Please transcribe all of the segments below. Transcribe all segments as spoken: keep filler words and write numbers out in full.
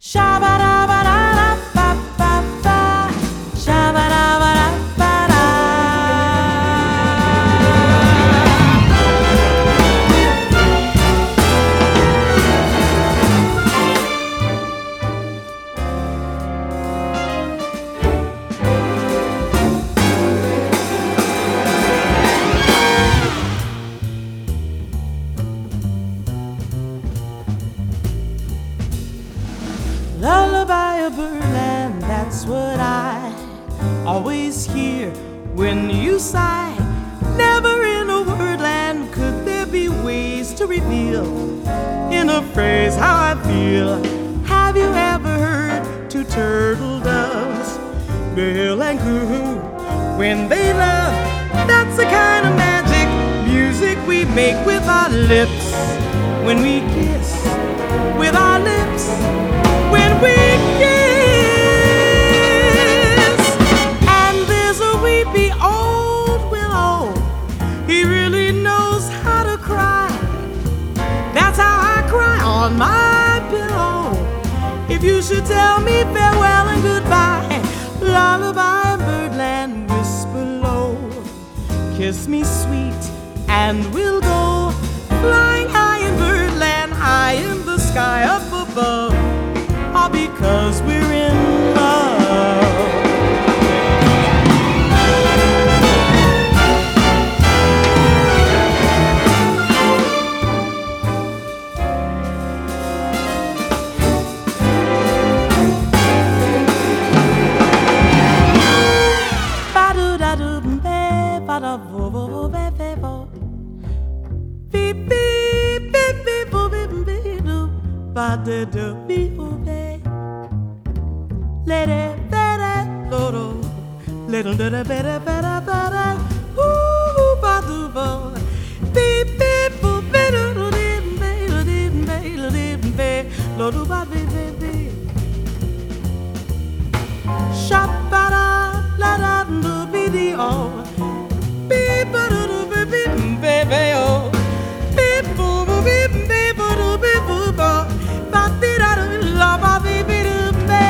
Shabba-dabba-da-da-ba-ba-ba. Shabba-dabba-da-ba-da. Lullaby of birdland, that's what I always hear when you sigh. Never in a wordland could there be ways to reveal in a phrase how I feel. Have you ever heard two turtle doves bill and coo when they love? That's the kind of magic music we make with our lips when we kiss, with our lips when we kiss. And there's a weepy old willow, he really knows how to cry. That's how I cry on my pillow. If you should tell me farewell and goodbye, lullaby of birdland, whisper low, kiss me sweet and we'll go flying high in birdland, high in the sky up above, all because we're in love. Ba-do-da-do-be, ba-da-bo-bo-bo-be-be-bo. Beep-beep-beep-beep-bo-beep-beep-do. Ba-da-do-be-bo-be. Let-it-let-it-lo-do. Little-da-da-ba-da-ba-da-ba-da. Ooh-ba-do-bo. Beep-beep-bo-be-do-do-dee-be-do-dee-be-do-dee-be. Lo-do-ba-be-be-be. Sha-ba-da-la-da-do-be-dee-oh. Beep-ba-do-do-be-be-be-be-oh. Beep-boo-boo-beep-be-boo-do-be-boo-bo. Ba-dee-da-do-la-ba-be-be-do-be.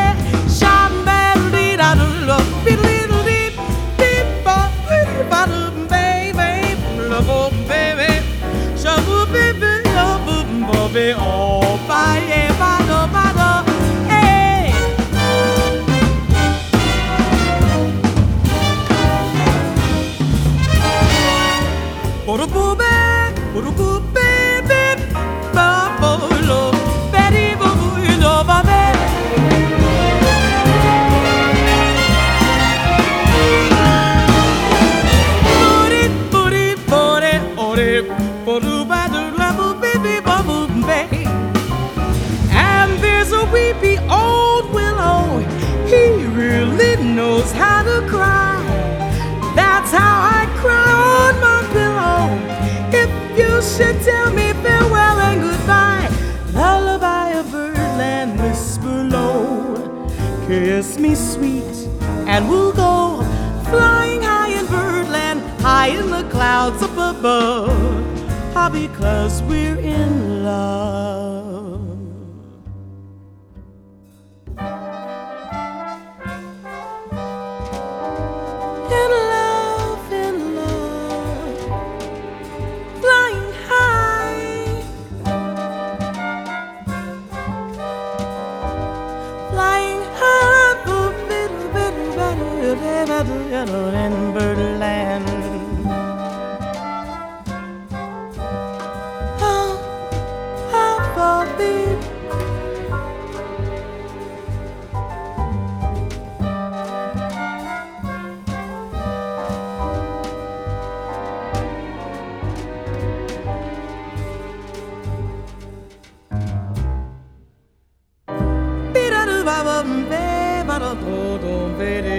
Sham-ba-do-dee-da-do-lo-be-do-dee-do-dee. Beep-ba-do-be-be-be-lo-bo-be-be. Sha-boo-be-be-yo-boo-bo-be. Oh, ba-yeah-ba-do-ba-do. Hey. Bo-do-boo-be, bo-do-boo-be-be, ba-bo-lo, be-dee-boo-boo-lo-ba-be. Booty-booty-booty-ore, bo-do-ba-do-la-boo-be-be-ba-boo-be. And there's a weepy old willow, he really knows how to cry. That's how I cry on my pillow. If you should tell me farewell and goodbye, lullaby of birdland, whisper low, kiss me sweet and we'll go flying high in birdland, high in the clouds up above, all because we're in love. In love, in love, flying high, flying high, boo, biddle, biddle, biddle, biddle, biddle, in birdland. Oh, oh, for beep. Be-da-do-ba-bum-be, ba-da-do-do-be-de.